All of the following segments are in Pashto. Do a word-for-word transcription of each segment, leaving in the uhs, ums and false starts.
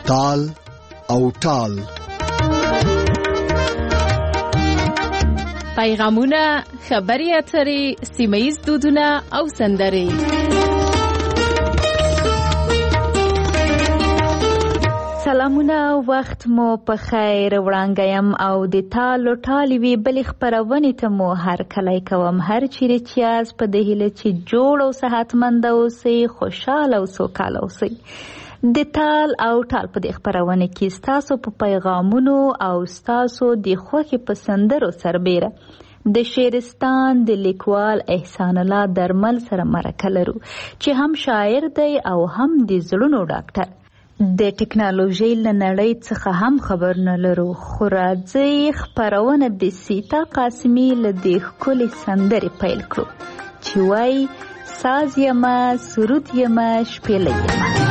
تال او ټال. پیغامونه، خبري اترې، سیمه‌ییز دودونه او سندرې. سلامونه، وخت مو په خیر وړاندیم او د تالو ټالوي بلې خپرونې ته مو هر کلی کوم. هر چیرې چې یاست په دې هیله چې جوړ او صحتمند اوسئ، خوشحاله او سوکاله اوسئ. د تال او ټال په دې خپرونه کې ستاسو په پیغامونو او ستاسو د خوښې په سندرو سربیره د شعرستان د لیکوال احسان الله درمل سره مرکه لرو چې هم شاعر دی او هم د زړونو ډاکټر. د ټکنالوژي له نړۍ څخه هم خبر نه لرو، خو راځئ خپرونه د سیتا قاسمي له دې ښکلې سندرې پیل کړو چې وایي ساز یمه، سرود یمه، شپېلۍ یمه.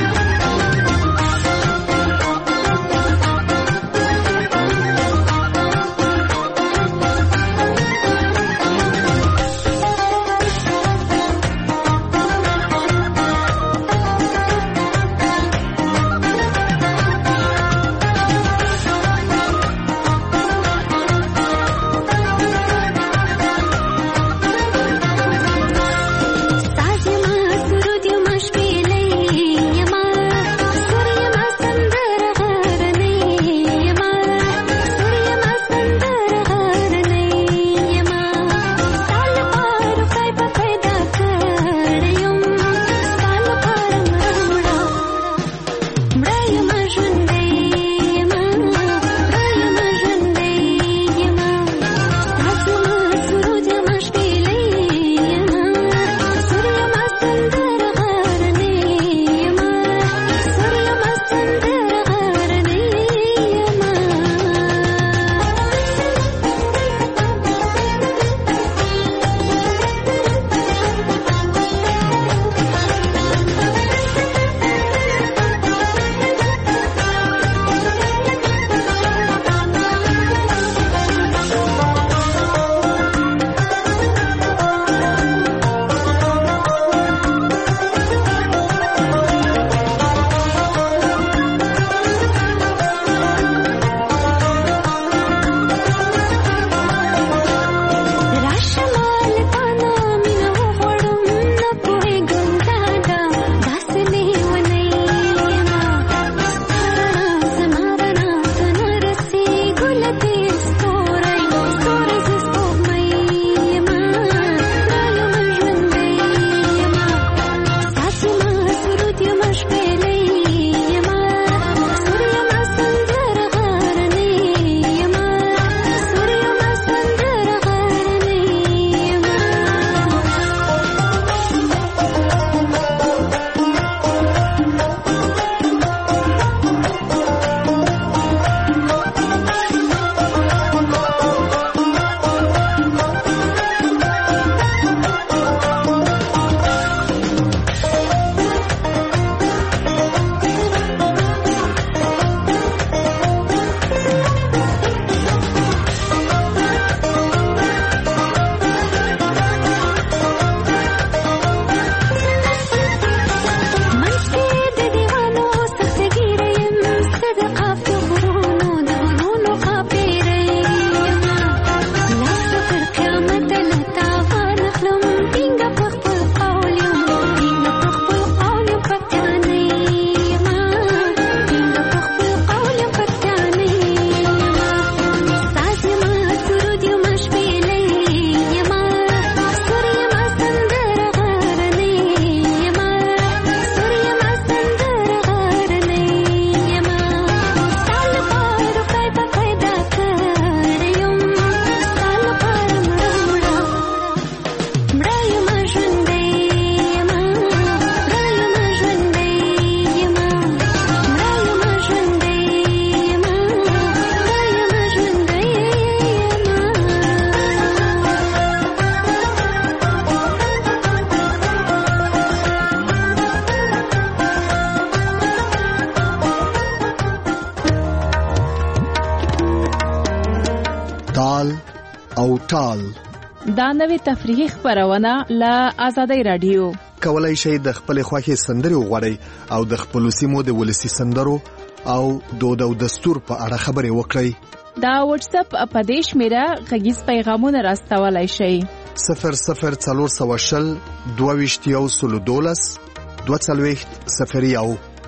تال او ټال دا نوې تفریحي خپرونه له آزادۍ رادیو. کولای شئ د خپل خوښې سندرې وغواړئ او د خپل سیمو د ولسی سندرو او دود او دستور په اړه خبرې وکړئ. دا واتس اپ په دې شمیره غږیز پیغامونه راستولای شئ. صفر صفر څلور سوه شل دوه ویشت یو سلو دولس دوه څلوېښت صفر یو.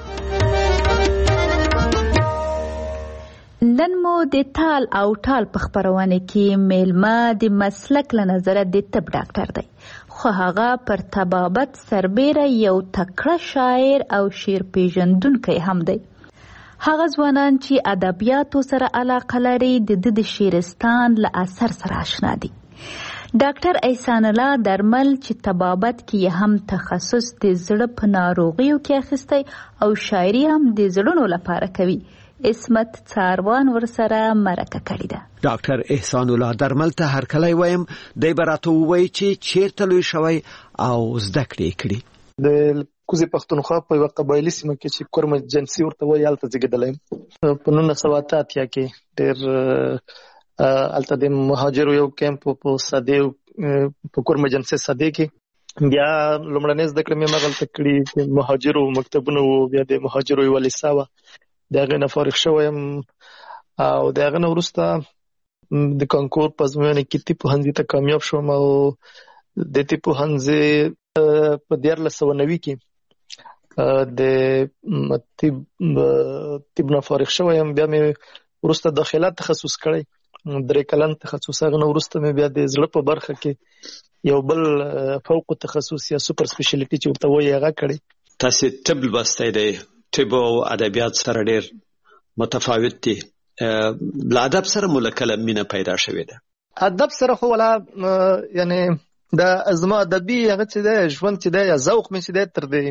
نن مو د تال او ټال په خپرونه کې میلمه د مسلک له نظره د طب ډاکټر دی، خو هغه پر طبابت سربیره یو تکړه شاعر او شعر پیژندونکی هم دی. هغه ځوانان چې ادبیاتو سره علاقه لري د ده د شعرستان له اثر سره آشنا دي. ډاکټر احسان الله درمل چې طبابت کې هم تخصص د زړه په ناروغیو کې اخیستی او شاعري هم د زړونو لپاره کوي. اسمت څاروان ورسره مرکه کړې ده. ډاکټر احسان الله درمل ته هرکلی وایم، دی به راته ووایي چې چیرته لوی شوی او زده کړې کړي. د کوزې پښتونخوا په یوه قبایلي سیمه کې چې کورمه جنسي ورته وایي هلته زیږېدلی یم. په نولس سوه اته اتیا کې ډېر هلته د مهاجرو یو کیمپ په سدې په کورمه جنسي سدې کې بیا لومړنۍ زده کړې مې همغلته کړي. مهاجرو مکتبونه وو، بیا د مهاجرو یوه لیسه وه، د هغې نه فارغ شوی یم او د هغه نه وروسته د کانکور په ازموینه کې طب پوهنځي ته کامیاب شوم او د طب پوهنځي په دیارلس سوه نوي کې د طب طب نه فارغ شوی یم. بیا مې وروسته داخله تخصص کړی، درې کلن تخصص. هغه نه وروسته مې بیا د زړه په برخه کې یو بل فوق تخصص یا سوپر سپیشلیټي چې ورته وایي هغه کړی. تاسې طب لوستی دی، طب او ادبیات سره ډېر متفاوت دي. له ادب سره مو له کله مینه پیدا شوې ده؟ ادب سره خو ولا یعنی دا زما ادبي هغه چې دی ژوند چې دی یا ذوق مې چې دی تر دې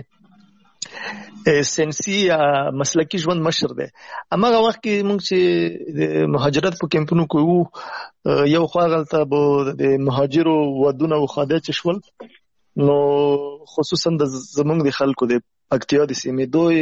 سنسي یا مسلکي ژوند مشر دی. هماغه وخت کې موږ چې د مهاجرت په کیمپونو کې وو، یو خوا هلته به د مهاجرو ودونه او خاده چې شول، نو خصوصا د زمونږ د خلکو د پکتیا د سیمې دوی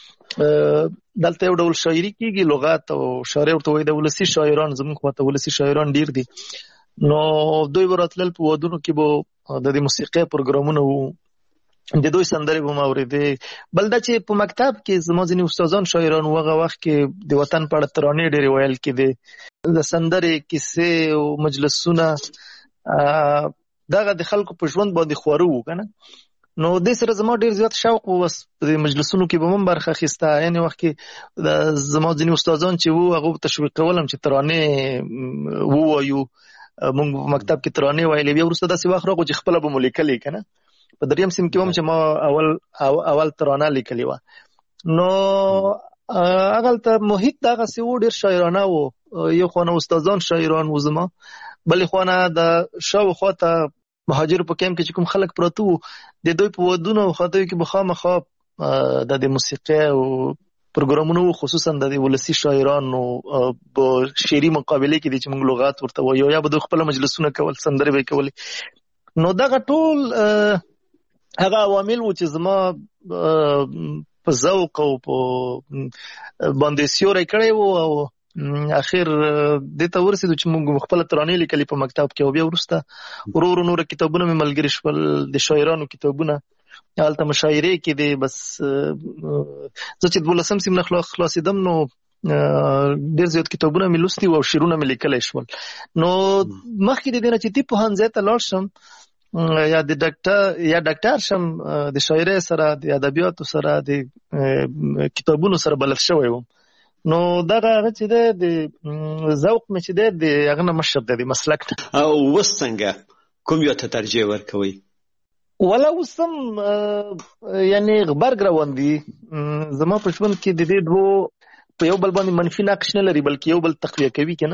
دلته یو ډول شاعري کېږي، لغات او شاعري ورته وایي. د ولسي شاعران زمونږ خواته ولسي شاعران ډېر دي، نو دوی به راتلل په ودونو کې به د دې موسیقۍ پروګرامونه وو، د دوی سندرې به مو اورېدې. بل دا چې په مکتب کې زما ځینې استادان شاعران وو، هغه وخت کې د وطن په اړه ترانې ډېرې ویل کېدې، د سندرې کیسې او مجلسونه دغه د خلکو په ژوند باندې خواره وو که نه. نو دې سره زما ډېر زیات شوق و، بس په دې مجلسونو کې به هم برخه اخیسته. یعنې وخت کې زما ځینې استادان چې وو هغه تشویقولم چې ترانې ووایو. موږ په مکتب کې ترانې ویلې، بیا وروسته داسې وخت راغو چې خپله به مو لیکلې که نه. په دریم سیم کې هم چې ما اول اول ترانه لیکلې وه. نو هغلته محیط دغسې و، ډېر شاعرانه و. یو خوا نه استادان شاعران و زما، بلې خوا نه د شاوخوا ته مهاجر په کیمپ کې چې کوم خلک پراته وو، د دوی په ودونو او خاطیو کې به خامخا د د موسیقۍ او پروګرامونو، خصوصا د ولسي شاعرانو په شعري مقابلې کې دي چې موږ لغات ورته وایو، یا به دوی خپله مجلسونه کول، سندرې به یې کولې. نو دغه ټول هغه عوامل وو چې زما په ذوق او په باندې سیوری کړی وو او اخر دې ته ورسېدو چې موږ خپله ترانې لیکلې په مکتب کې. او بیا وروسته ورو ورو نوره کتابونه مې ملګري شول، د شاعرانو کتابونه هلته مشاعرې کې دي. بس زه چې دولسم سیم نه خلاصېدم نو ډېر زیات کتابونه مې لوستي وو او شعرونه مې لیکلی شول. نو مخکې د دې نه چې طب پوهنځي ته لاړ شم یا د ډاکټر یا ډاکټر شم، د شاعرۍ سره د ادبیاتو سره د کتابونو سره بلد شوی وم. نو دغه هغه چې دی د ذوق مې چې دی د هغه نه مشر دی، د مسلک نه. او اوس څنګه کوم یو ته ترجیح ورکوئ؟ ولا اوس هم یعنې غبرګ روان دي زما په ژوند کې. د دې دوو په یو بل باندې منفي نقش نه لري، بلکې یو بل تقویه کوي که نه.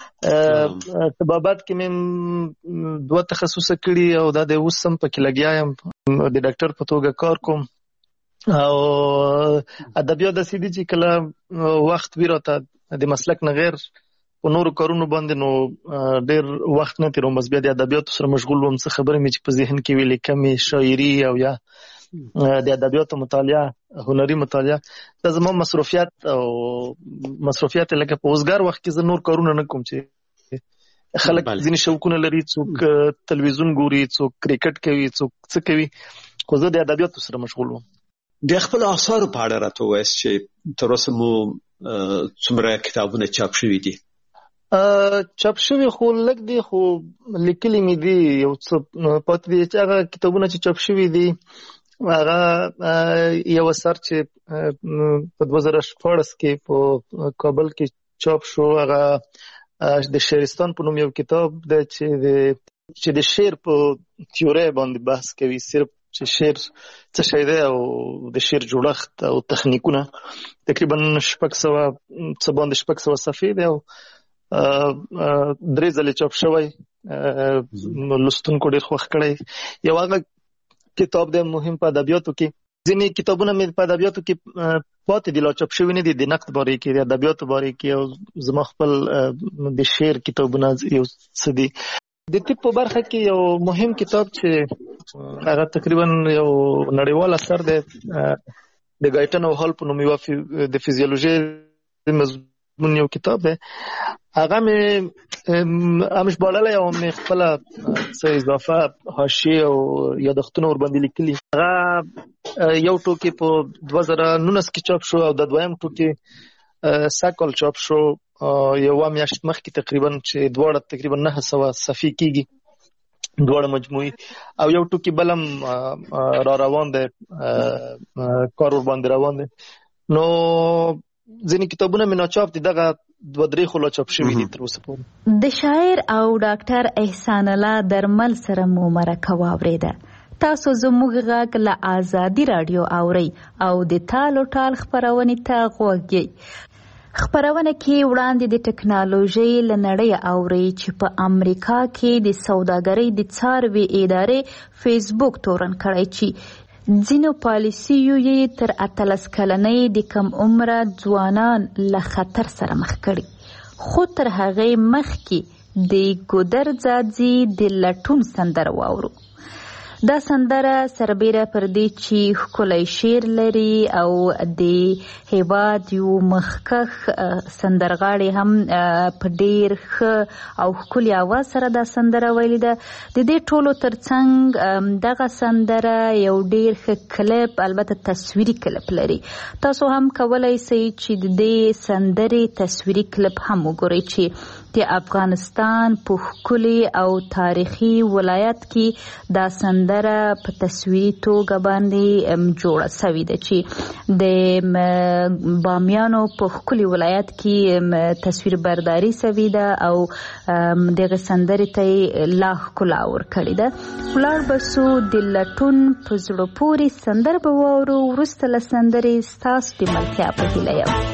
طبابت کې مې دوه تخصصه کړي او دا د اوس هم پکې لګیا یم، د ډاکټر په توګه کار کوم. او ادبیات داسې دي چې کله وخت وي راته د مسلک نه غیر په نورو کارونو باندې، نو ډېر وخت نه تېروم، بس بیا د ادبیاتو سره مشغول وم. څه خبرې مې چې په ذهن کې وي لیکمې، شاعري او یا د ادبیاتو مطالعه، هنري مطالعه، دا زما مصروفیات او مصروفیات لکه په اوسګار وخت کې زه نور کارونه نه کوم چې خلک ځینې شوقونه لري، څوک تلویزیون ګوري، څوک کرکټ کوي، څوک څه کوي، خو زه د ادبیاتو سره مشغول وم. د خپل آثارو په اړه راته ووایاست چې تر اوسه مو څومره کتابونه چاپ شوي دي؟ چاپ شوي خو لږ دي، خو لیکلي مې دي یو څه پاتې دي. چې هغه کتابونه چې چاپ شوي دي هغه یو اثر چې په دوه زره شپاړس کې په کابل کې چاپ شو، هغه د شعرستان په نوم یو کتاب دی چې د چې د شعر په تیوري باندې بحث کوي، صرف چې شعر څه شی دی او د شعر جوړښت او تخنیکونه. تقریبا شپږ سوه څه باندې شپږ سوه صفحې دی او درې ځلې چاپ شوی، لوستونکو ډېر خوښ کړی. یو هغه کتاب دی مهم په ادبیاتو کې. ځینې کتابونه مې په ادبیاتو کې پاتې دي، لا چاپ شوي نه دي، د نقد باره کې، د ادبیاتو باره کې، او زما خپل د شعر کتابونه یو څه دي. د طب په برخه کې یو مهم کتاب چې هغه تقریبا یو نړیوال اثر دی، د ګایټن او هال په نوم یو د فزیولوژي مضمون یو کتاب دی. هغه مې هم ژباړلی او مې خپله څه اضافه حاشیې او یادښتونه ورباندې لیکلي. هغه یو ټوکې په دوه زره نولس کې چاپ شو او د دویم ټوکې سږ کال چاپ شو، یوه میاشت مخکې تقریبا، چې دواړه تقریبا نهه سوه صفحې کېږي، دواړه مجموعي. او یو ټوکې بل هم را روان دی، کار ورباندې روان دی. نو ځینې کتابونه مې ناچاپ دي، دغه دوه درې خو لا چاپ شوي دي تر اوسه پورې. د شاعر او ډاکټر احسان الله درمل سره مو مرکه واورېده. تاسو زموږ غږ له آزادي راډیو اورئ او د تال او ټال خپرونې ته غوږ یئ. خپرونه کې وړاندې د ټکنالوژۍ له نړۍ اورئ چې په امریکا کې د سوداګرۍ د څاروي ادارې فیسبوک تورن کړی چې ځینو پالیسیو یې تر اتلس کلنۍ د کم عمره ځوانان له خطر سره مخ کړي. خو تر هغې مخکې د ګودر ځاځي د لټون سندره واورو. دا سندره سربیره پر دې چې ښکلی شعر لري او د هیواد یو مخکښ سندرغاړی هم په ډېر ښه او ښکلي اواز سره دا سندره ویلې ده. د دې ټولو ترڅنګ دغه سندره یو ډېر ښه کلپ، البته تصویري کلپ لري. تاسو هم کولی سئ چې د دې سندرې تصویري کلپ هم وګورئ چې د افغانستان په ښکلي او تاریخي ولایت کې دا سندره په تصویري توګه باندې جوړه سوې ده، چې د بامیانو په ښکلي ولایت کې تصویر برداري سوې ده او دغه سندرې ته یې لا ښکلا ورکړې ده. ولاړ به سو د لټون په زړه پورې سندره به واورو. وروسته له سندرې ستاسو د ملتیا په هیله یم.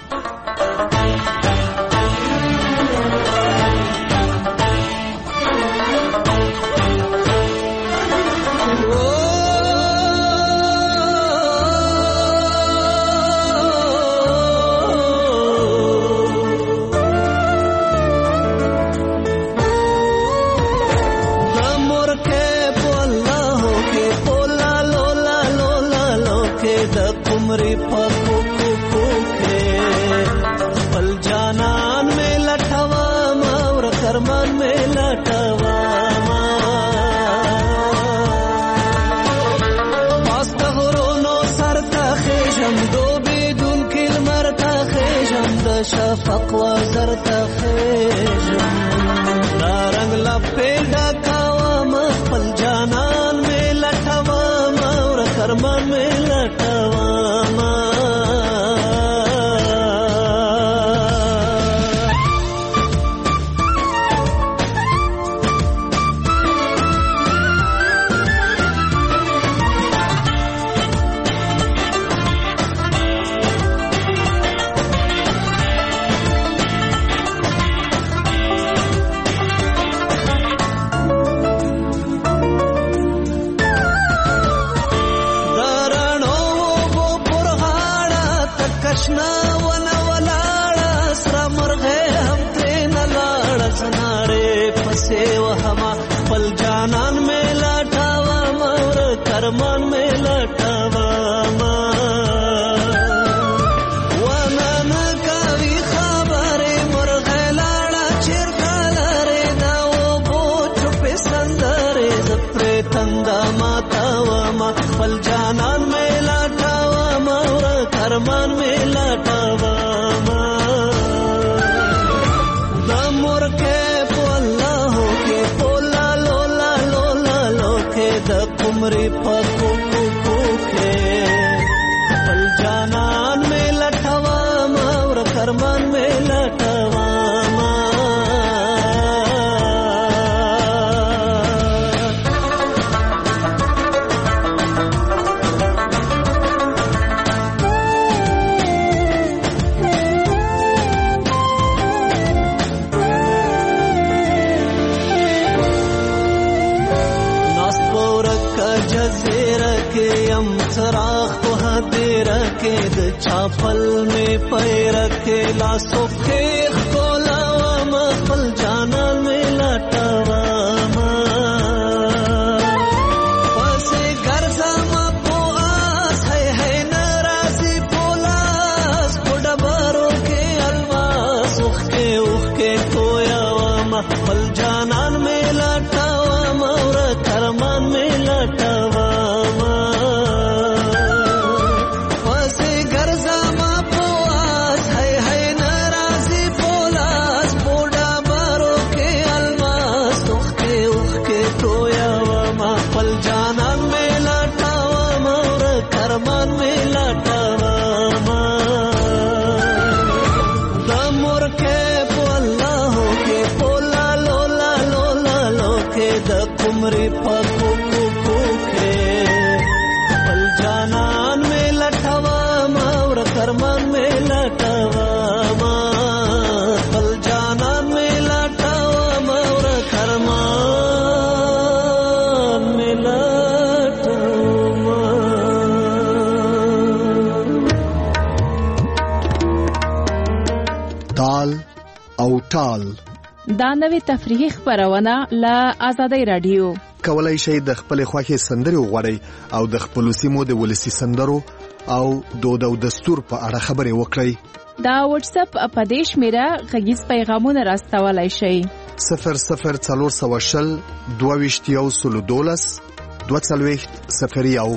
شفق وزر تخیجم دا رنگ لپیدا کوام خپل جانان میں لټوام اور کرمان میں لټوام. ارمان میں لټاوما ونن کوي خبره مرغه لاړه چیرته لري دا و بو چپ سندره زپر تندا ماتا وما فل جانان میں لټا कुमरी पको को के पल जानन में लठवा और करमन में लठवा छापल में पैर के लासो खेख कोलावा मखल जाना में लटवा पसे गर्जा मा पोआस है है नाराजी पोलास कोडबारो के अलवास उख के उख के कोयावा मखल जाना में लटवा मोर करमान में लटवा पको को के पल जानन में लठवा और करमन में लठवा पल जानन में लठवा और करमन में लठवा। ताल او ټال دا نوې تفریحي خپرونه له آزادۍ رادیو. کولای شئ د خپل خوښې سندرې وغواړئ او د خپل سیمو د ولسي سندرو او دود او دستور په اړه خبرې وکړئ. دا واتس اپ په دې شمیره غږیز پیغامونه راستولای شئ. صفر صفر څلور سوه شل دوه ویشت یو سلو دولس دوه څلوېښت صفر یو.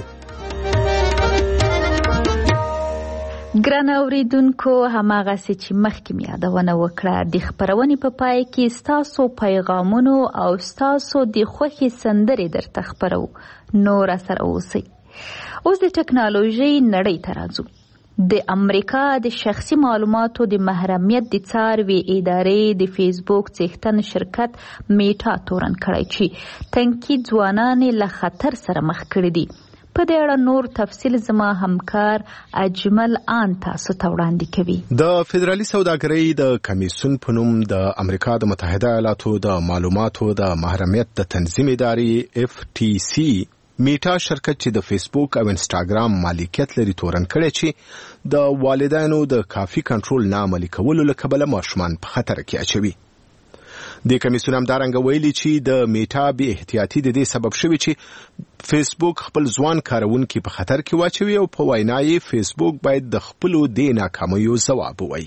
ګران اوریدونکو، هماغسې چې مخکې مې یادونه وکړه، د خپرونې په پای کې ستاسو پیغامونو او ستاسو د خوښې سندرې درته خپرو. نو راسره اوسئ. اوس د ټکنالوژۍ نړۍ ته راځو. د امریکا د شخصي معلوماتو د محرمیت د څاروي ادارې د فیسبوک څښتن شرکت میټا تورن کړی چې تنکي ځوانان له خطر سره مخ کړي دي. په دې اړه نور تفصیل زما همکار اجمل آن تاسو ته وړاندې کوي. د فدرالي سوداګرۍ د کمیسیون په نوم د امریکا د متحده ایالاتو د معلوماتو د محرمیت د تنظیم ادارې اف ټي سي میټا شرکت چې د فیسبوک او انسټاګرام مالکیت لري تورن کړی چې د والدینو د کافي کنټرول نه عملي کولو له کبله ماشومان په خطر کې اچوي. د کمیسیون همدارنګه ویلي چې د میټا بې احتیاطي د دې سبب شوی چې فیسبوک خپل ځوان کارونکي په خطر کې واچوي او په وینا یې فیسبوک باید د خپلو دې ناکامیو ځواب ووایي.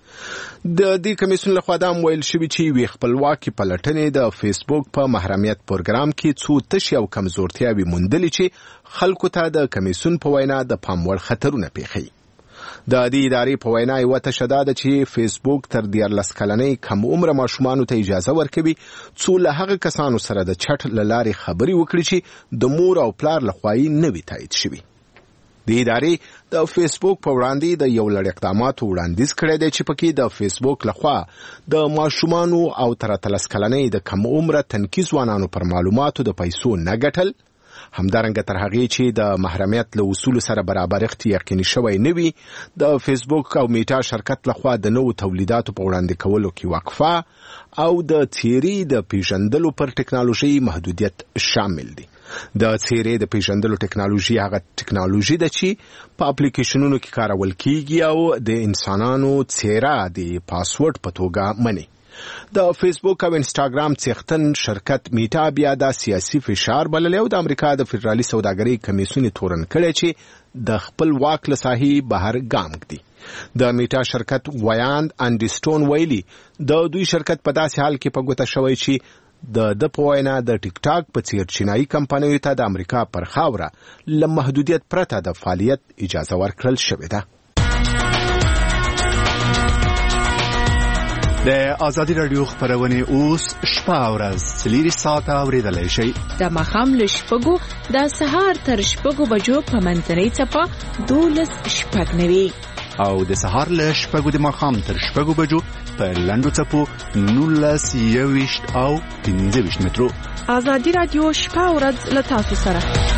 د دې کمیسیون لخوا دا هم ویل شوي چې یوې خپلواکې پلټنې د فیسبوک په محرمیت پروګرام کې څو تشې او کمزورتیاوې موندلې چې خلکو ته د کمیسیون په وینا د پام وړ خطرونه پېښوي. د دې ادارې په وینا یوه تشه دا ده چې فیسبوک تر دیارلس کلنۍ کم عمره ماشومانو ته اجازه ورکوي څو له هغه کسانو سره د چټ له لارې خبرې وکړي چې د مور او پلار لخوا یې نه وي تایید شوي. د ادارې د فیسبوک په وړاندې د یو لړ اقداماتو وړاندیز کړی دی چې پکې د فیسبوک لخوا د ماشومانو او تر اتلس کلنۍ د کم عمره تنکي ځوانانو پر معلوماتو د پیسو نه ګټل، همدارنګه تر هغې چې د محرمیت له اصولو سره برابرښت یقیني شوی نه وي، د فیسبوک او میټا شرکت لخوا د نوو تولیداتو په وړاندې کولو کې وقفه او د څیرې د پیژندلو پر ټکنالوژي محدودیت شامل دي. د څیرې د پیژندلو ټکنالوژي هغه ټکنالوژي ده چې په اپلیکیشنونو کې کارول کیږي او د انسانانو څیره د پاسورډ په توګه مني. د فیسبوک او انسټاګرام څښتن شرکت میټا بیا د سیاسي فشار بللی او د امریکا د فدرالي سوداګرۍ کمیسیون تورن کړی چې د خپل واک له ساحې بهر ګام ږدي. د میټا شرکت ویاند انډیسټون ویلي د دوی شرکت په داسې حال کې په ګوته شوی چې د د په وینا د ټیک ټاک په څیر چینایي کمپنیو ته د امریکا پر خاوره له محدودیت پرته د فعالیت اجازه ورکړل شوې ده. د ازادي رادیو خبرونه اوس شپه او ورځ سلیری ساعت اوریدلای شي د مخام له شپږو د سهار تر شپږو بجو په منځنۍ چپه دولس شپږ نوي او د سهار له شپږو د مخام تر شپږو بجو په لندو چپو نولس یويشت او پنځه ویشت مترو. ازادي رادیو شپه او ورځ له تاسو سره.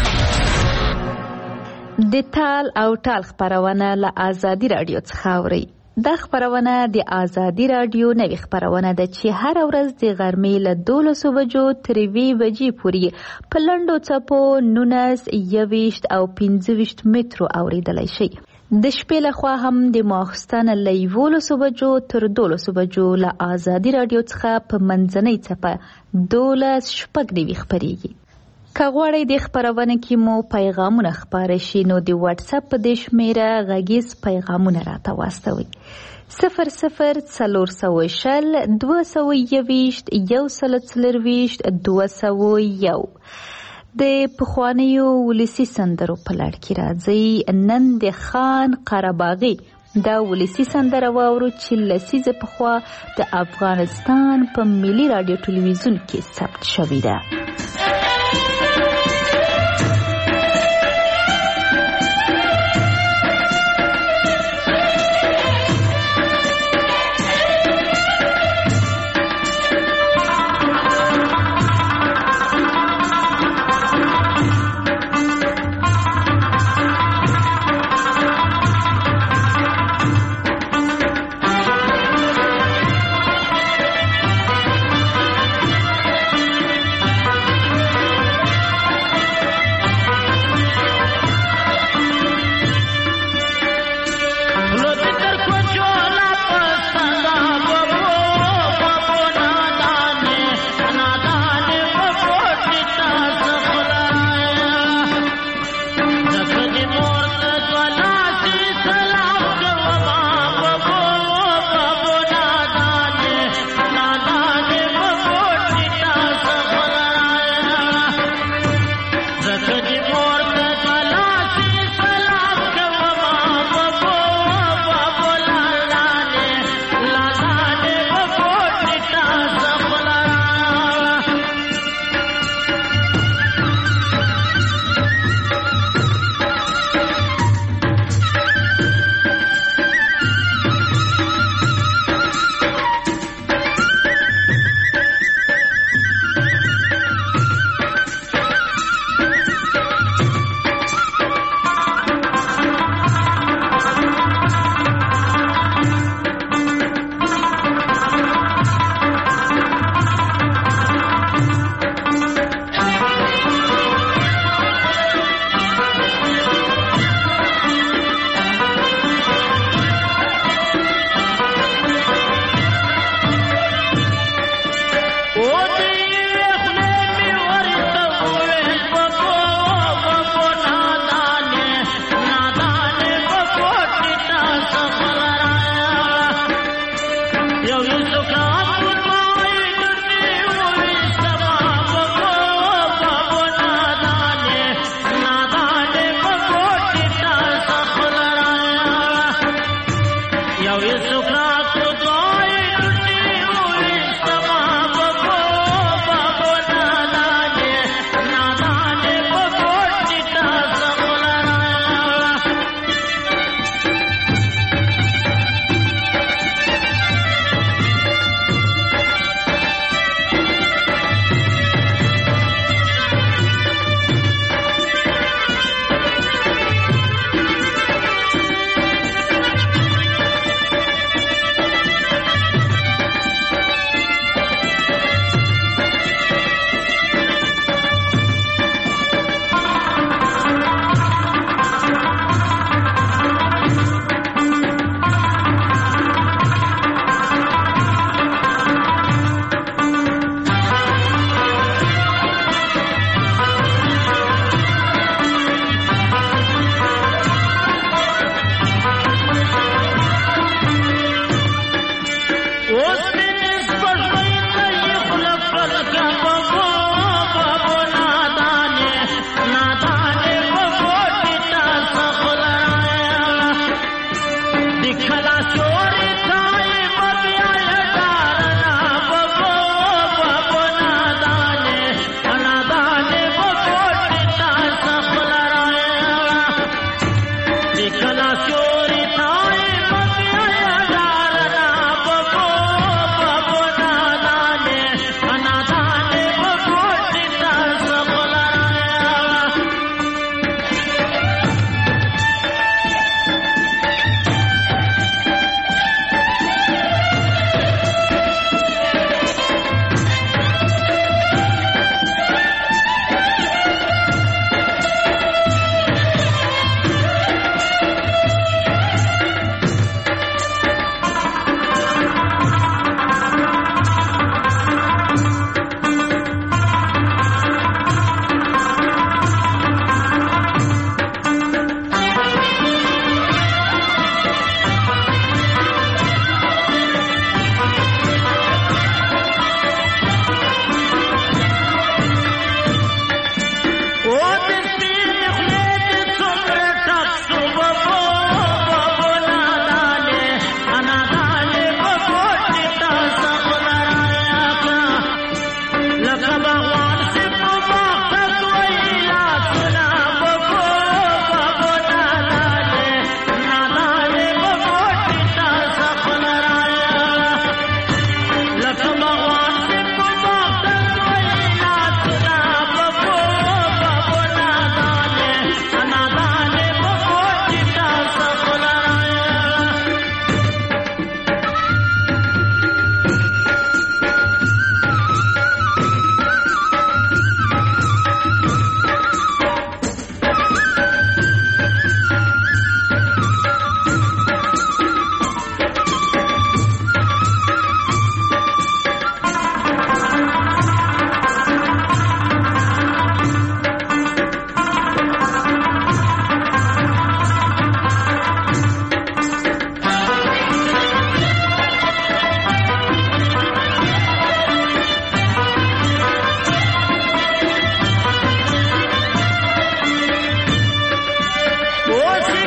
د تال او ټال خبرونه له ازادي رادیو څخه اوري. دا خبرونه د ازادي رادیو نوې خبرونه ده چې هر ورځ د غرمې له دولسو بجو تر وی بجې پورې په لندو چپو نولس یويشت او پنځه ویشت مترو اوریدلای شي. د شپې لخوا هم د ماخستن له یولسو بجو تر دولسو بجو له ازادي رادیو څخه په منځنۍ چپه دولس شپږ نوي خبرېږي. که غواړئ د خبرونه کې مو پیغامونه خپاره شي نو د واتس اپ په دې شمیره غږیز پیغامونه راته واستوئ. صفر صفر څلور سوه شل دوه سوه یویشت یو سل څلرویشت دوه سوه یو. د پخوانیو ولسي سندرو په لړ کې راځي نن د خان قرهباغي دا ولسي سندره واورو چې لسیزه پخوا د افغانستان په ملي رادیو ټلویزیون کې ثبت شوې ده.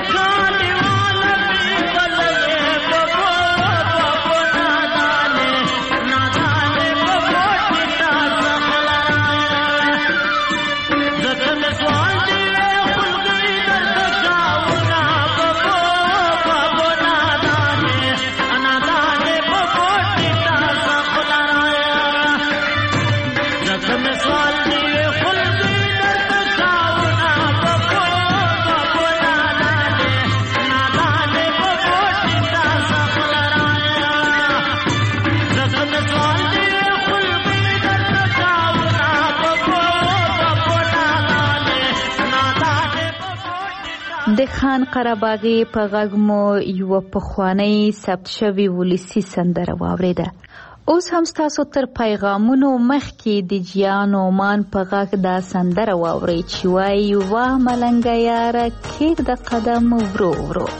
د خان قرهباغي په غږ مو یو پخوانی ثبت شوی ولسی سندره واوریده. اوس هم تاسو تر پیغامونو مخکې د جیان اومان په غږ دا سندره واورئ چې وایي واه ملنګه یاره کېږده قدم ورو ورو.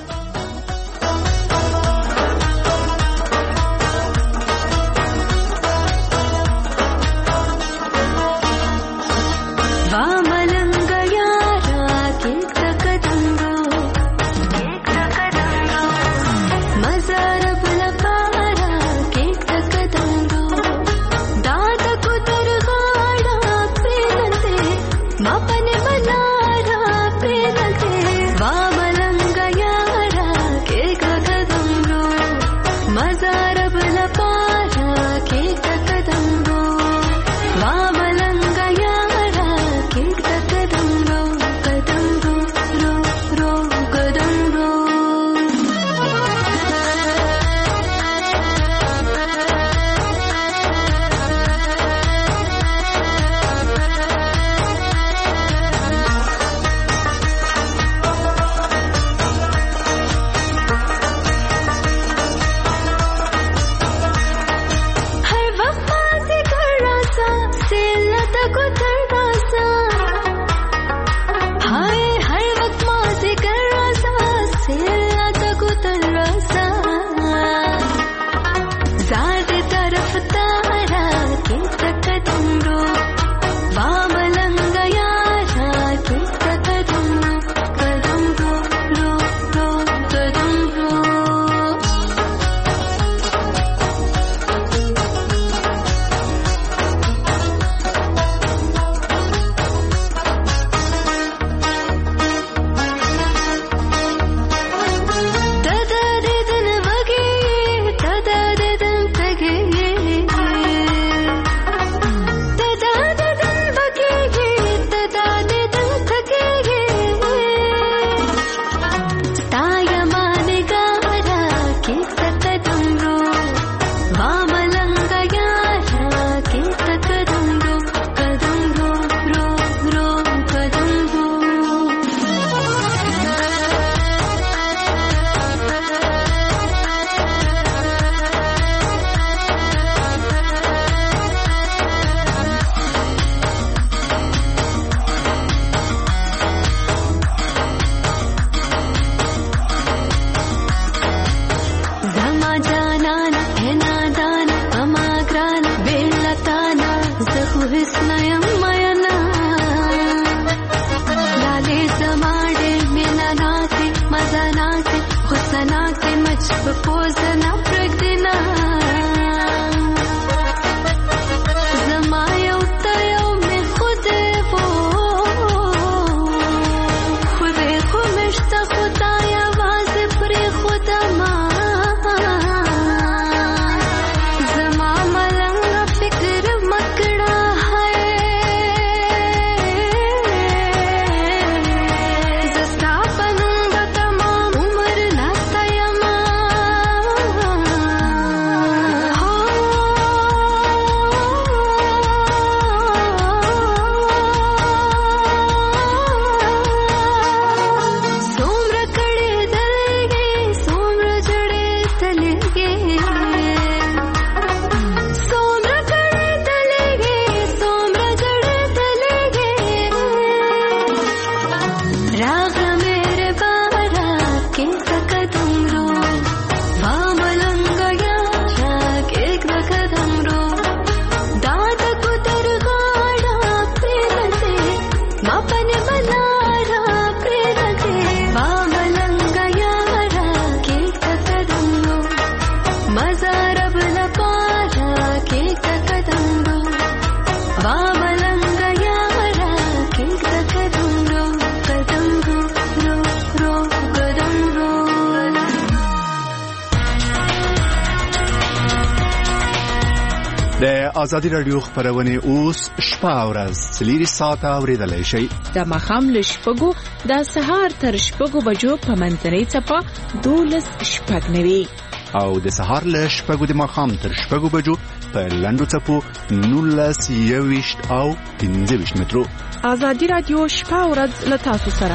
ازادي رادیو خبرونه اوس شپه او ورځ سلیری ساعته اوریدلای شي د مخام له شپږو د سهار تر شپږو بجو په منځنۍ چپه دولس شپږ نوي او د سهار له شپږو د مخام تر شپږو بجو په لندو چپو نولس یويشت او پنځه ویشت مترو. ازادي رادیو شپه او ورځ له تاسو سره.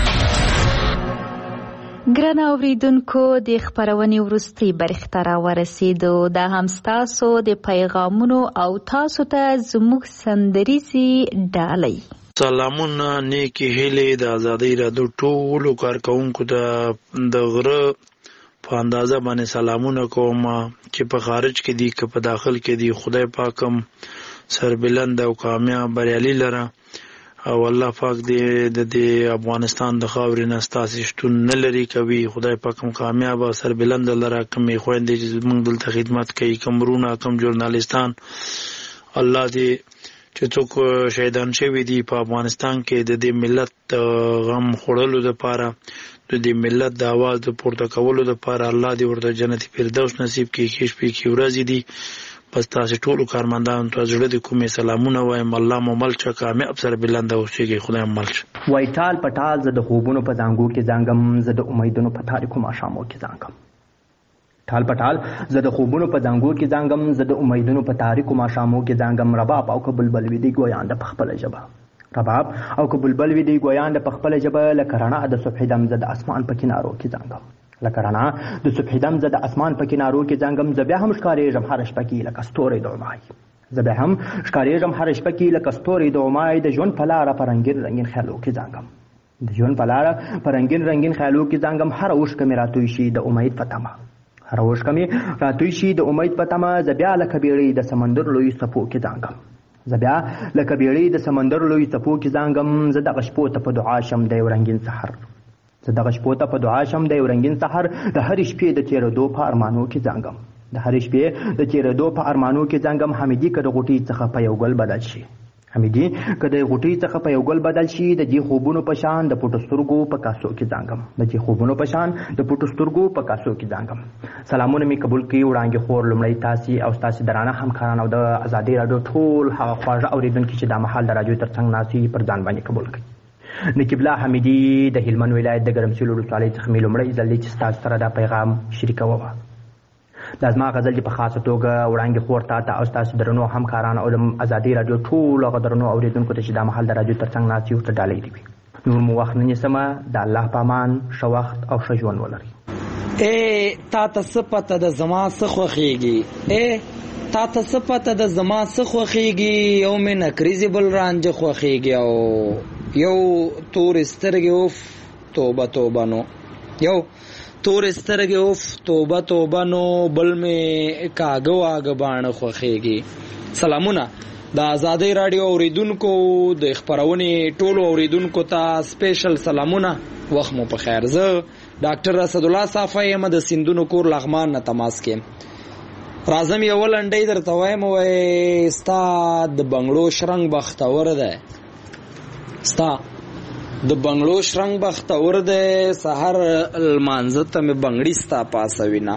ګران اوریدونکو د خبرونې وروستۍ برخه ته راورسېدو. دا هم ستاسو د پیغامونو او تاسو ته زموږ سندریزي ډالۍ. سلامونه نیکی هیلې د ازادي رادیو ټولو کارکونکو ته د غره په اندازه باندې سلامونه کوم چې په خارج کې دي که په داخل کې دي. خدای پاکم سربلند او کامیاب بریالي لره او الله پاک دې د افغانستان د خاورې نه ستاسو شتون نه لري کوي. خدای پاکم کامیاب او سربلند لره. کومې خويندې چې موږ دلته خدمت کوي، کوم رونه کوم ژورنالیستان، الله دې چې څوک شهیدان شوي دي په افغانستان کې د دې ملت غم خوړلو لپاره، د دې ملت د आवाज د پورته کولو لپاره الله دې ورته جنت فردوس نصیب کړي. کې شپې کې ورځې دي. پس تاسو ټول کارمندان ته زړه دې کومې سلامونه وایم. الله مو ملچ کامیاب سره بلند اوسېږي. خدای ملچ وای ټال پټال زه د خوبونو په زانګو کې زنګم، زه د امیدونو په تاریکو ماښامو کې زنګم. ټال پټال زه د خوبونو په زانګو کې زنګم، زه د امیدونو په تاریکو ماښامو کې زنګم. رباب او که بلبل وي دی ګویان د خپل ژبه، رباب او که بلبل وي دی ګویان د خپل ژبه. لکه رڼا د صبح دم زه د اسمان په کنارو کې زنګم، لکه رڼا د صبح دم زه د اسمان په کنارو کې زنګم. زه بیا هم ښکارېږم هره شپه کې لکه ستوری د امای، زه بیا هم ښکارېږم هره شپه کې لکه ستوری د امای. د ژوند په لاره په رنګین رنګین خیالو کې زنګم، د ژوند په لاره په رنګین رنګین خیالو کې زنګم. هره اوښکه مې راتوی شي د امید په تمه، هره اوښکه مې راتوی شي د امید په تمه. زه بیا لکه بیړۍ د سمندر لوی څپو کې زنګم، زه بیا لکه بیړۍ د سمندر لوی څپو کې زنګم. زه دغه شپو ته په دعا شم د یو رنګین سحر، زه دغه شپو ته په دعا شم د یو رنګین سحر. د هرې شپې د تېرېدو په ارمانو کې زنګم، د هرې شپې د تېرېدو په ارمانو کې زنګم. حمیدي که د غوټۍ څخه په یو ګل بدل شي، حمیدي که د غوټۍ څخه په یو ګل بدل شي. د دې خوبونو په شان د پټو سترګو په کاسو کې زنګم، د دې خوبونو په شان د پټو سترګو په کاسو کې زنګم. سلامونه مې قبول کړي وړاندې خور لومړی تاسې او ستاسې درانه همکاران او د ازادي راډیو ټول هغه خواږه اورېدونکي چې دا مهال د راډیو تر څنګ ناستي پر ځان باندې قبول کړي. نقیب الله حمیدي د هلمند ولایت د ګرمسیر ولسوالۍ څخه مې لومړی ځل دی چې ستاسو سره دا پیغام شریکوم. دا زما غزل دی په خاصه توګه وړاندې خور تا ته او ستاسو درنو همکاران او د ازادي راډیو ټولو هغه درنو اورېدونکو ته چې دا مهال د راډیو تر څنګ ناستي ورته ډالۍ دي. نور مو وخت نه نیسمه. د الله په امان ښه وخت او ښه ژوند ولرئ. ای تا ته څه پته د زما څه خوښېږي، ای تا ته څه پته د زما څه خوښېږي. یو مې نکریزې بل رانجه خوښېږي او یو تورې سترګې اوف توبه توبه نو، یو تورې سترګې اوف توبه توبه نو، بل مې کاږه واږه باڼه خوښېږي. سلامونه د ازادۍ راډیو اوریدونکو، د خبرونې ټولو اوریدونکو ته سپیشل سلامونه. وخت مو په خیر. زه ډاکټر اسد الله صافی یم د سیندونو کور لغمان نه تماس کې. راځم یو لنډۍ درته وایم. وای ستا د بنګړو شرنګ بختور دی، ستا د بنگلو شرنګ بختور دی. سحر لمانځه ته مې بنګړي ستا پاسوینه.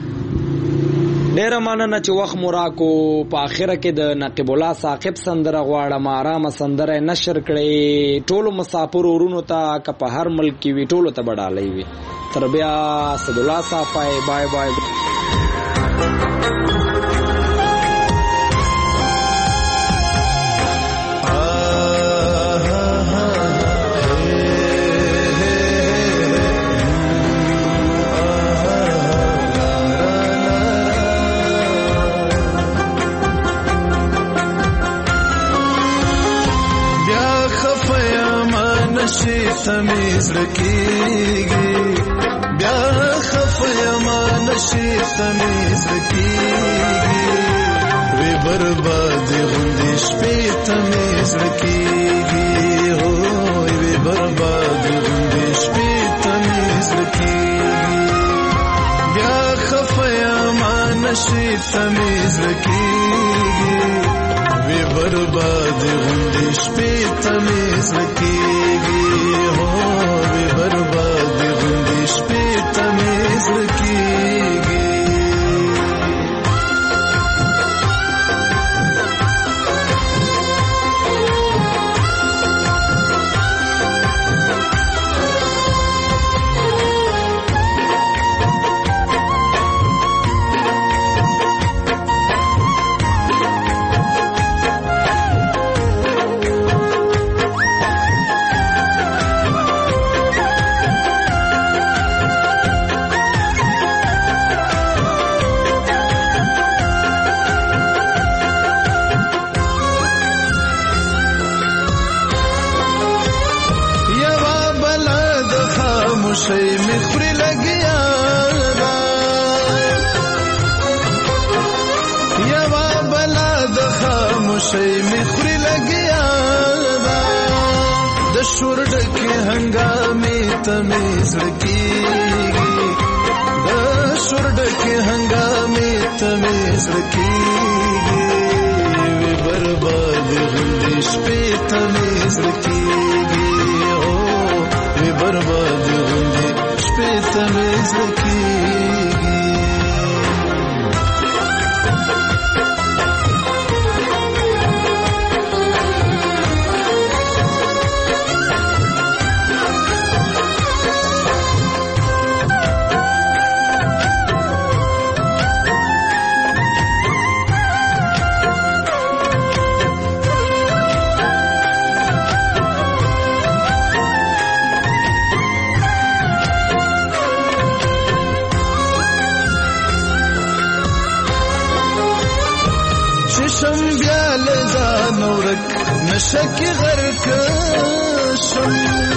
ډېره مننه چې وخت مو راکو. په آخره کې د نقیب الله ثاقب سندره غواړم، ارامه سندره نشر کړئ ټولو مسافر ورونو ته، که په هر ملک کې وي ټولو ته به ډالۍ وي. تر بیا اسد الله صافی، بای بای. تمیز رکیږي بیا خفیما نشي تمیز رکیږي وی برباد غوندې شپې تمیز رکیږي هو وی برباد غوندې شپې تمیز رکیږي بیا خفیما نشي تمیز رکیږي وی برباد غوندې شپې تمیز رکیږي هو وی برباد غوندې شپې تمیز رکیږي شي می خوري لګیا دا د شور ډکه هنګامې تمیز لګيږي د شور ډکه هنګامې تمیز لګيږي وی برباد غندې شپې تمیز لګيږي او وی برباد غندې شپې تمیز لګيږي نشکی غرق شم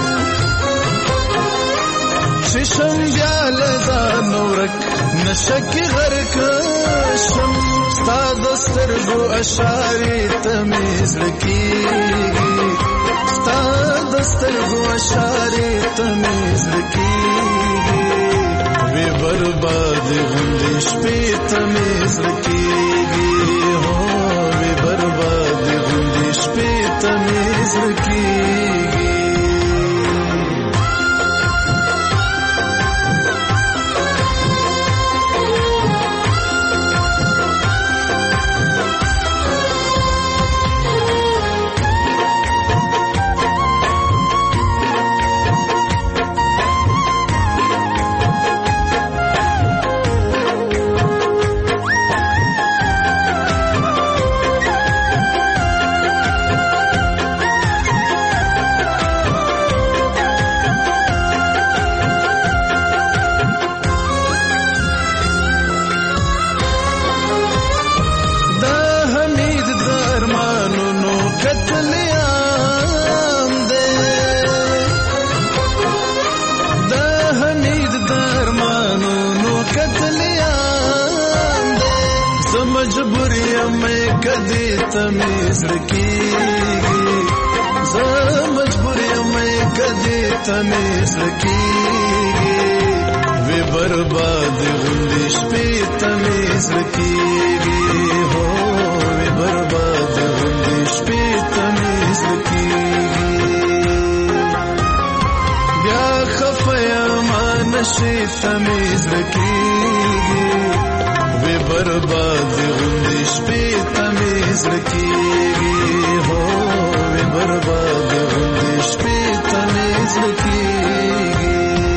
ششم بیال زانورک نشکی غرق شم ستا دسترگو اشاری تمیز لکیگی ستا دسترگو اشاری تمیز لکیگی وی برباد غندش پی تمیز لکیگی ہو وی برباد غندش پی تمیز لکیگی تمیز لکیگی زه مجبور یم کدی تمیز لکیگی وی برباد غندې شپې تمیز لکیگی هو وی برباد غندې شپې تمیز لکیگی بیا خفه یم نشي تمیز لکیگی وی برباد غندې شپې تمیز لکیگی ہو وی برباد غندې شپې تمیز لکیگی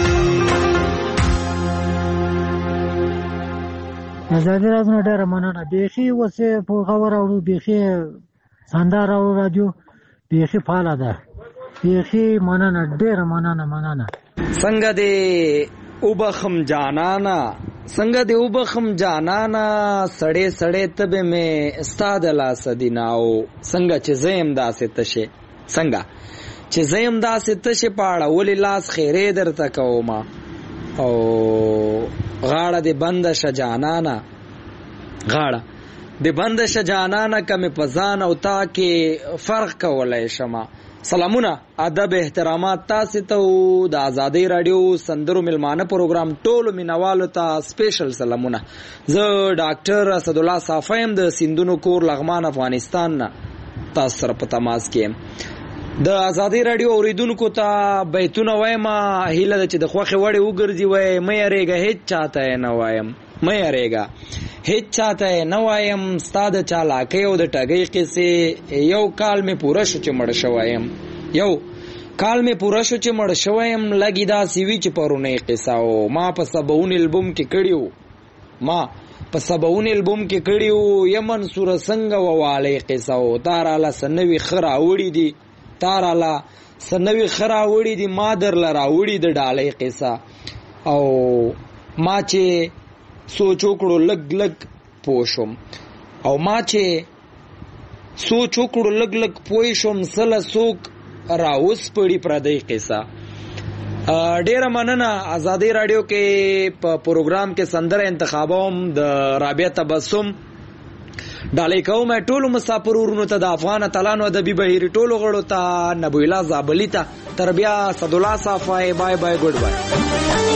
ازادي راځنه ډېره مننه بیخي وسه په خبر اورو بیخي ساندار اورو رادیو بیخي فعاله ده بیخي مننه ډېره مننه مننه څنګه دې وبخم جانانا څنګه دې وبخم جانانا سړې سړې تبه مې استاد لا سدیناو څنګه چې زیم داسې تشه څنګه چې زیم داسې تشه پاړه ولې لاس خیرې درته کوما او غاړه دې بند ش جانانا غاړه دې بند ش جانانا کمه پزان او تا کې فرق کولای شمه سلامونه ادب احترامات تاسو ته د آزادۍ رادیو سندرو ملمانه پروګرام ټولو مینوالو ته سپیشل سلامونه زه ډاکټر اسد الله صافیم د سیندونو کور لغمان افغانستان نه تاسو سره په تماس کې د آزادۍ رادیو اوریدونکو ته بیتونه وایم هیله ده چې د خوخه وړي وګرځي وای مې اړېګه هیڅ چاته نه وایم مې اړېګه هیڅ چاته نه وایم ستاد چالاکه او د ټګۍ قصې یو کال می پوره شو چې مړ شوایم یو کال می پوره شو چې مړ شوایم لګی دا سیوی چې پرونه قصه او ما په سبون البوم کې کړیو ما په سبون البوم کې کړیو یمن سور څنګه وواله قصه او تاراله سنوي خرا وړي دي تاراله سنوي خرا وړي دي ما در لرا وړي د ډالۍ قصه او ما چې سوچ وکړو لګ لګ پوښم او ما چې سوچ وکړو لګ لګ پوښم سله سوک راوس پړی پردې قصه ډیره مننه آزادۍ رادیو کې په پروګرام کې سندره انتخابوم د رابعه تبسم ډالۍ کوم ټولو مسافر ورونو ته د افغان اتلانو ادبي بهیر ټولو غړو ته نبویلا زابلی ته تر بیا صدالله صافای بای بای ګډ بای.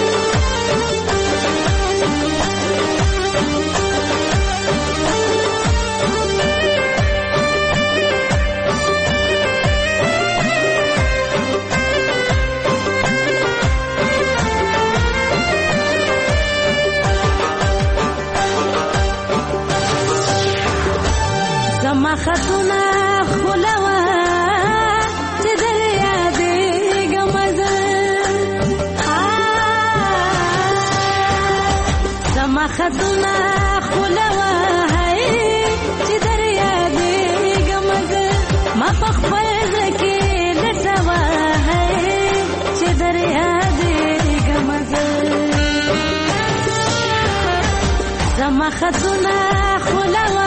خطونه خلوا چې در یادېږم زه زما خطونه خلوا چې در یادېږم زه ما په خپل زړه کې لټوه چې در یادېږم زه زما خطونه خلوا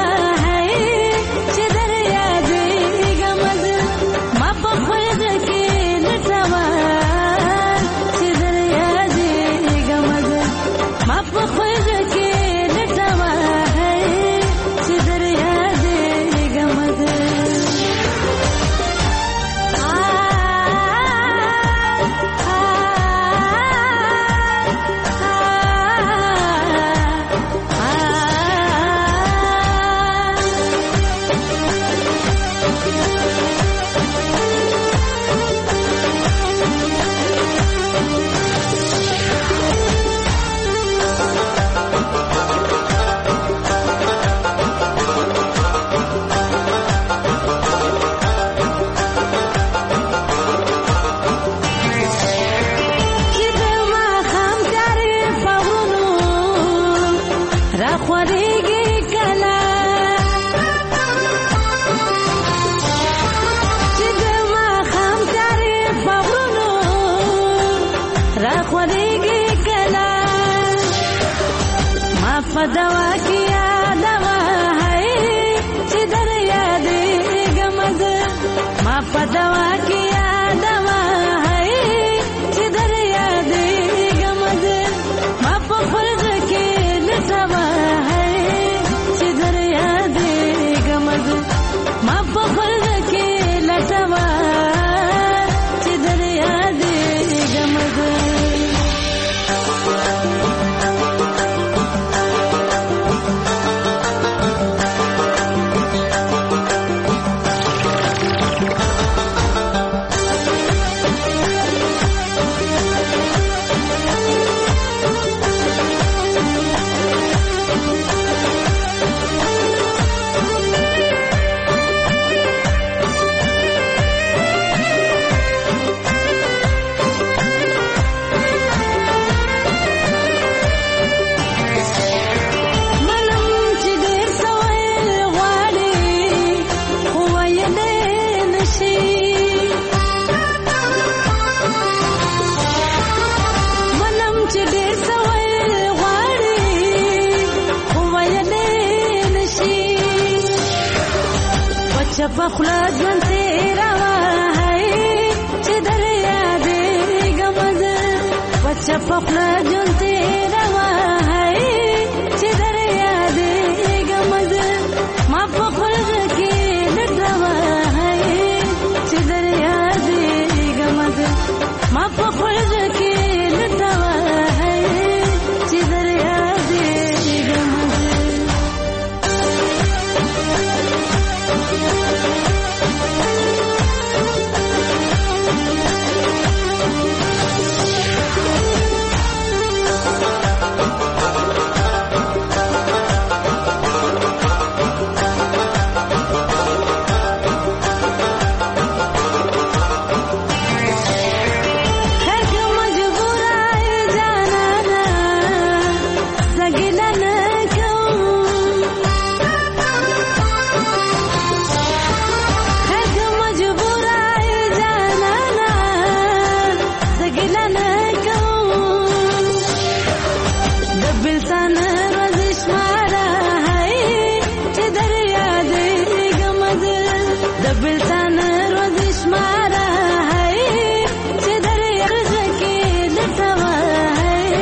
دوا کیا دوا ہے چې در یادېږم زه ما په دوا کیا دوا ہے چې در یادېږم زه ما په خپل زړه کې لټوه چې در یادېږم زه ما په خپل زړه کې لټوه چې در یادېږم زه پخلا ژوند تیروا چې در یادېږم زه بچه پخلا ژوند تیروا چې در یادېږم زه ما په خپل زړه کې لټوه چې در یادېږم زه ما په خپل زړه کې لټوه چې در یادېږم زه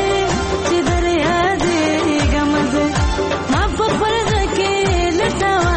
Tawa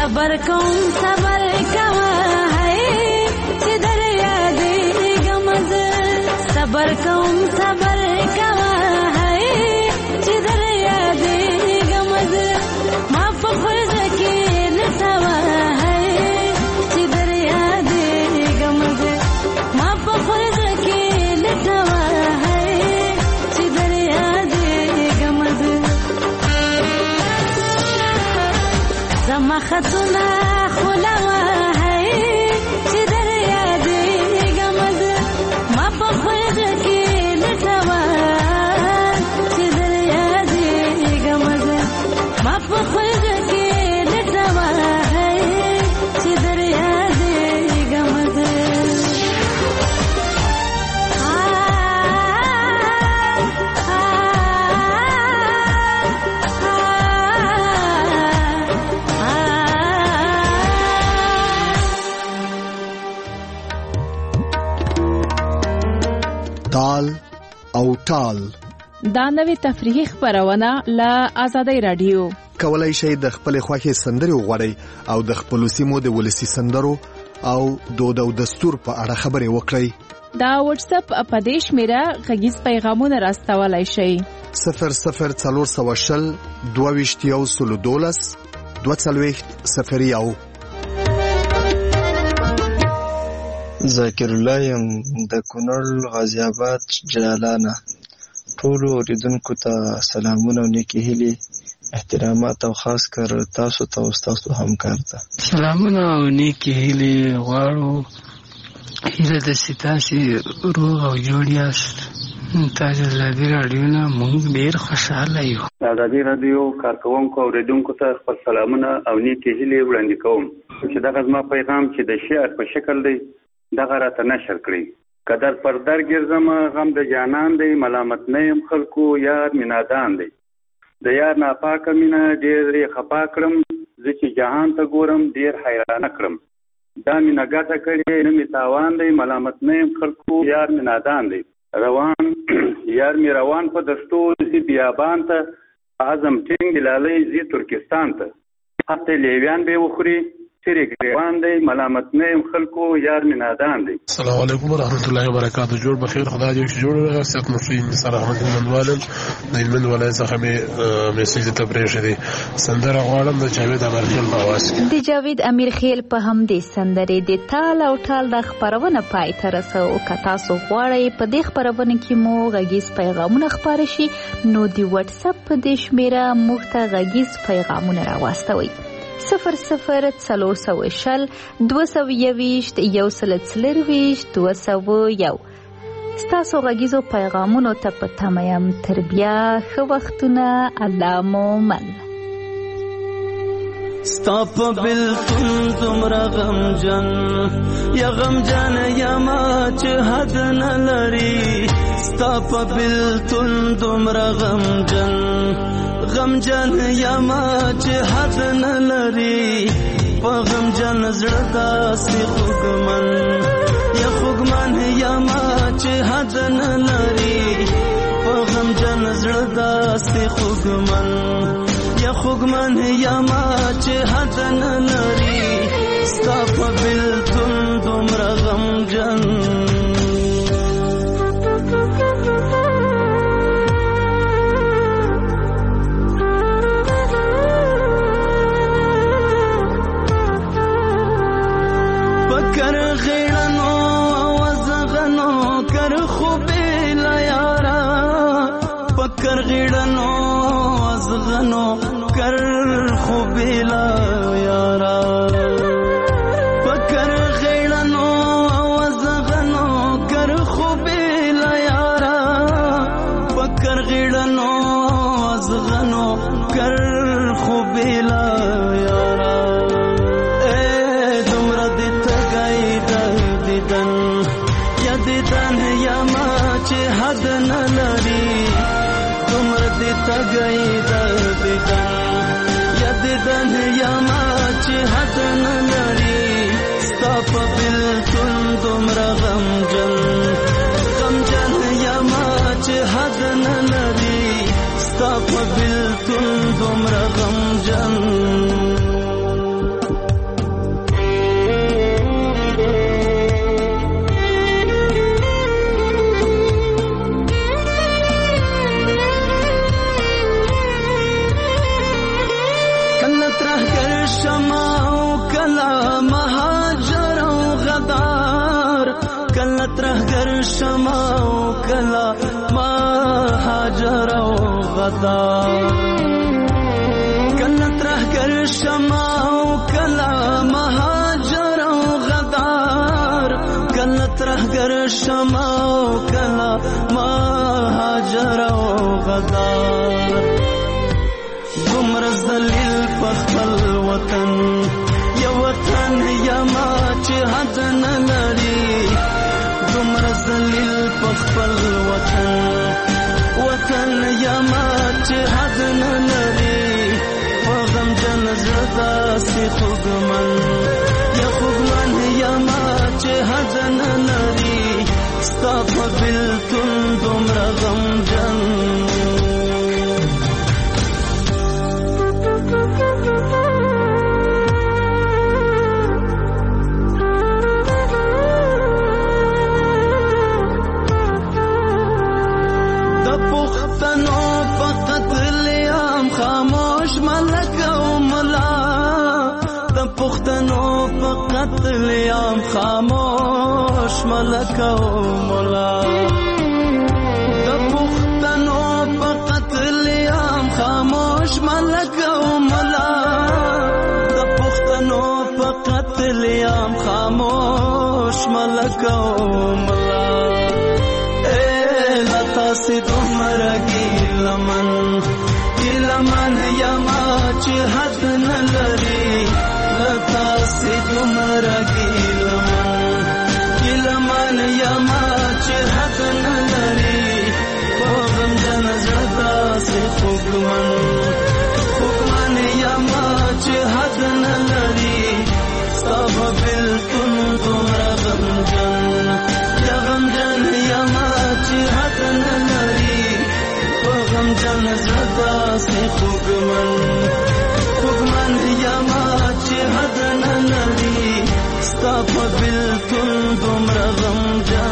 صبر کوم صبر کوا ہے چې در یادېږم زه صبر کوم صبر کوا ہے چې در یادېږم زه ما په خوځه کې لټوا ہے چې در یادېږم زه ما په خوځه کې لټوا ہے چې در یادېږم زه زما خطونه خلوا ہے چې در یادېږم زه ما په خوځه کې لټوا چې در یادېږم زه ما په خوځه کې لټوا ہے چې در یادېږم زه تال او ټال دا نوې تفریحي خبرونه له آزادۍ رادیو کولای شئ د خپل خوښي سندري وغوړئ او د خپل سیمو د ولسی سندرو او دود او دستور په اړه خبرې وکړئ. دا واتس اپ په دې شمیره غږیز پیغامونه راستولای شئ صفر صفر څلور سوه شل دوه ویشت یو سلو دولس دوه څلوېښت صفر یو. ذاکر الله یم د کونړ غازی آباد جلالانه. ټولو اوریدونکو ته سلامونه او نیکې هیلې احترامات او خاص کر تاسو ته او تاسو همکار ته سلامونه او نیکې هیلې غواړو. هیله د ستاسي روغ او جوړ یاست. تاسو ازادي رادیو نه موږ ډیر خوشاله یو. ازادي رادیو کارکونکو او اوریدونکو ته خپل سلامونه او نیکې هیلې وړاندې کوم چې دغه زما پیغام چې د شعر په شکل دی دغه راته نشر کړئ. قدر پر در ګرځم غم د جانان دی ملامت نه یم خلکو یار می نادان دی د یار ناپاکه مینه ډېر خفا کړم زه چې جهان ته ګورم ډېر حیرانه کړم دا مینه ګټه کړې نه می تاوان دی ملامت نه یم خلکو یار می نادان دی روان یار می روان په دشتو زی بیابان ته اعظم ټینګ لالۍ زی ترکستان ته حتی لیویان به وخوري سری ګریوان دی ملامت نه یم خلکو یار می نادان دی. السلام علیکم ورحمۃ اللہ وبرکاتہ. جوړ بخیر خدای دې چې جوړ سات مفید مصر احمد منوالن د من ولای څخه می میسج ته پرېښې دي سندره غواړم د جاوید امیر خیل په आवाज کې. د جاوید امیر خیل په هم دې سندرې د تال او ټال د خبرونه پای ته رسو. که تاسو غواړئ په دې خبرونه کې مو غږیز پیغامونه خپاره شي نو د واتس اپ په دې شمیره موږ ته غږیز پیغامونه راواستوئ. صفر صفر څلور سوه شل دوه سوه یویشت یو سل څلرویشت دوه سوه یو. ستاسو غږیزو پیغامونو ته په تمه یم. تر بیا ښه وختونه. الله مو من. ستا په بلتون دومره غمجن یا غمجن یما چې حد نه لري ستا په بلتون دومره غمجن غمجن یما چې حد نه لري په غمجن زړه داسې خوږمن یا خوږمن یما چې حد نه لري په غمجن زړه داسې خوږمن یا خوږمن یما چې حد نه لري ستا په بلتون دومره غمجن پکر غیرنو وزغنو کر خوبی لیارا پکر غیرنو وزغنو کر خوبی لیارا پکر غیرنو وزغنو کر خوبی لیارا پکر غیرنو وزغنو کر خوبی لیارا دیدن یما چې حد نه لري دومره دې تګی د دیدن یا دیدن یما چې حد نه لري ستا په بلتون دومره غمجن غمجن یما چې حد نه لري ستا په بلتون دومره غمجن شما او کلا مهاجر او غدار کله ترهګر شما او کلا مهاجر او غدار کله ترهګر شما او کلا مهاجر او غدار دومره ذلیل په خپل وطن یا وطن یا ما چې حد نه لري دومره ذلیل په خپل وطن وطن یا ما چې حد نه لري په غمجن زړه داسې خوږمن یا خوږمن یا ما چې حد نه لري ستا په بېلتون دومره غمجن قتلیام خاموش ملک او مولا د پښتنو په قتلیام خاموش ملک او مولا د پښتنو په قتلیام خاموش ملک او مولا اے لتا سي تمہارا ګیلمن ګیلمن یما چې حد نه لري لتا سي تمہارا ګیلمن ګیلمن یما چې حد نه لري په غمجن زړه سي خوږمن خوږمن یما چې حد نه لري ستا په بېلتون دومره غمجن یا غمجن یما چې حد نه لري په غمجن زړه سي خوږمن خوږمن یما چې حد نه لري ستا په بېلتون دومره غمجن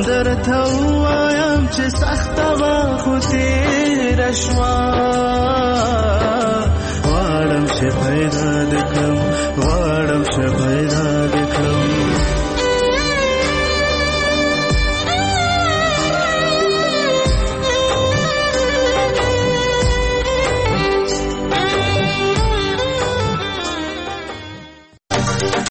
درته وایم چې سخته وه خو تېره شوه